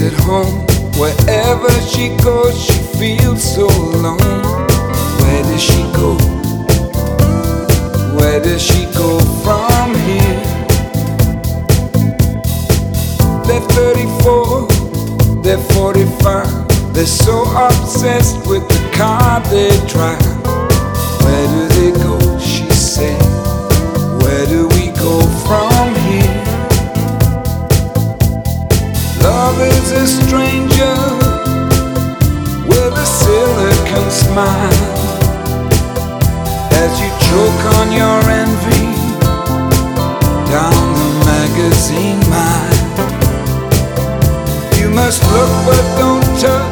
at home. Wherever she goes, she feels so alone. Where does she go? Where does she go from here? They're 34, they're 45. They're so obsessed with the car they drive. Where do they go, she said? Where do we go from here? Love is a stranger with a silicon smile. As you choke on your envy down the magazine mile, you must look but don't touch.